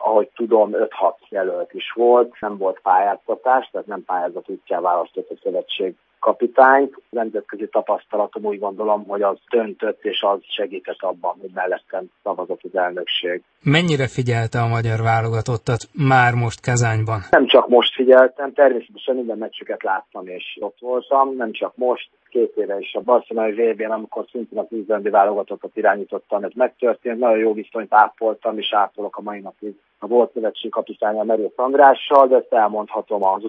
ahogy tudom, 5-6 jelölt is volt, nem volt pályáztatás, tehát nem pályázat útján választott a szövetség kapitányt. A nemzetközi tapasztalatom úgy gondolom, hogy az döntött, és az segített abban, hogy mellettem szavazott az elnökség. Mennyire figyelte a magyar válogatottat már most Kazányban? Nem csak most figyeltem, természetesen minden meccsüket láttam, és ott voltam, nem csak most. 2 éve is a barcelonai VB-n, amikor szintén az izlandi válogatottat irányítottam, ez megtörtént, nagyon jó viszonyt ápoltam, és ápolok a mai napig a volt szövetség kapitánya Merősz Andrással, de ezt elmondhatom az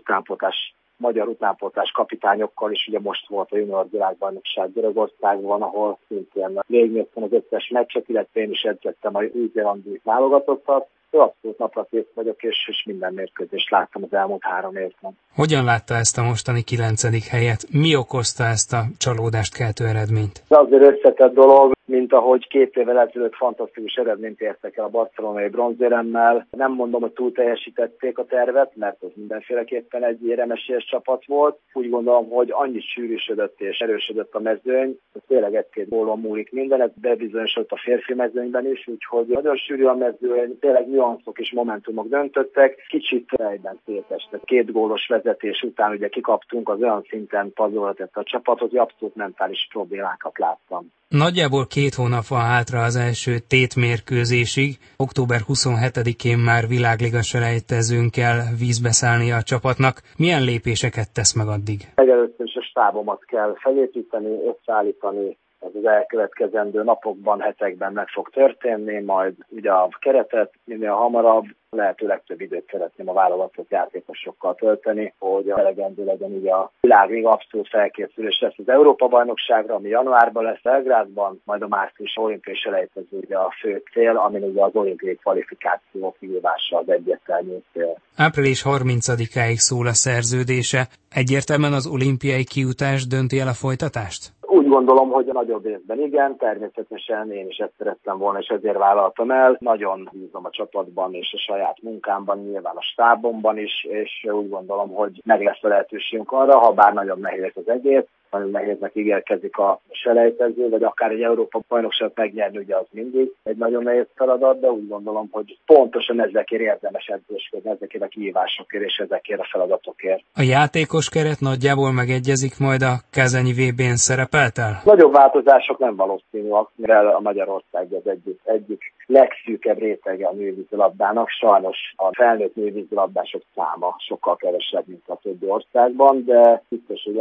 magyar utánpótlás kapitányokkal is. Ugye most volt a junior világbajnokság Görögországban, ahol szintén végignéztem az összes meccset, illetve én is edzettem a új-zélandi válogatottat. Abszolút naprakész vagyok, és minden mérkőzést láttam az elmúlt 3 évben. Hogyan látta ezt a mostani 9. helyet? Mi okozta ezt a csalódást keltő eredményt? Ez azért összetett dolog, mint ahogy 2 évvel ezelőtt fantasztikus eredményt értek el a barcelonai bronzéremmel. Nem mondom, hogy túl teljesítették a tervet, mert ez mindenféleképpen egy éremesélyes csapat volt. Úgy gondolom, hogy annyit sűrűsödött és erősödött a mezőny, hogy tényleg 1-2 gólon múlik minden, ez bebizonyosodott a férfi mezőnyben is, úgyhogy nagyon sűrű a mezőny, tényleg nüanszok és momentumok döntöttek. Kicsit fejben szétestek. 2 gólos vezetés után ugye kikaptunk, az olyan szinten padlóra tette a csapatot, hogy abszolút mentális problémákat láttam. Nagyjából 2 hónap van hátra az első tétmérkőzésig. Október 27-én már világliga-selejtezőn kell vízbe szállni a csapatnak. Milyen lépéseket tesz meg addig? Először is a stábomat kell felépíteni, összeállítani. Ez az elkövetkezendő napokban, hetekben meg fog történni, majd ugye a keretet minél hamarabb, lehető legtöbb időt szeretném a válogatott játékosokkal tölteni, hogy elegendő legyen ugye a világliga abszolút felkészülés lesz az Európa-bajnokságra, ami januárban lesz Belgrádban, majd a március olimpiai selejtező ugye a fő cél, amin ugye az olimpiai kvalifikáció kihívása az egyértelmű cél. Április 30-áig szól a szerződése. Egyértelműen az olimpiai kijutás dönti el a folytatást? Úgy gondolom, hogy a nagyobb részben igen, természetesen én is ezt szerettem volna, és ezért vállaltam el. Nagyon bízom a csapatban és a saját munkámban, nyilván a stábomban is, és úgy gondolom, hogy meg lesz a lehetőségünk arra, ha bár nagyon nehéz az egész, nagyon nehéznek ígérkezik a selejtező, vagy akár egy Európa-bajnokságot megnyerni, ugye az mindig egy nagyon nehéz feladat, de úgy gondolom, hogy pontosan ezekért érdemes edzősködni, ezekért a kihívásokért és ezekért a feladatokért. A játékos keret nagyjából megegyezik majd a kazányi VB-n szerepelt el? Nagyobb változások nem valószínűek, mivel a Magyarország az egyik legszűkebb rétege a nővízilabdának. Sajnos a felnőtt nővízilabdások száma sokkal kevesebb, mint a többi országban, de biztos, hogy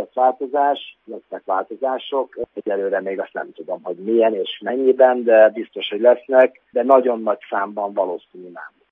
lesznek változások. Egyelőre még azt nem tudom, hogy milyen és mennyiben, de biztos, hogy lesznek, de nagyon nagy számban valószínű nem.